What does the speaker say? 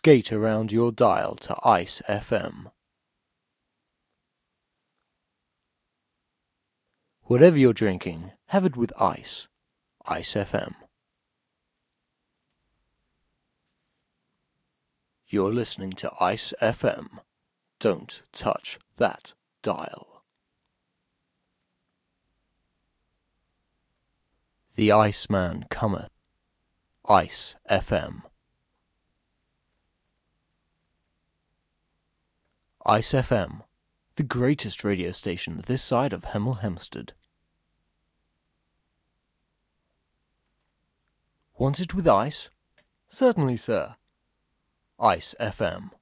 skate around your dial to Ice FM. Whatever you're drinking, have it with ice. Ice FM. You're listening to Ice FM. Don't touch that dial. The Iceman cometh. Ice FM. Ice FM, the greatest radio station this side of Hemel Hempstead. Want it with ice? Certainly, sir. Ice FM.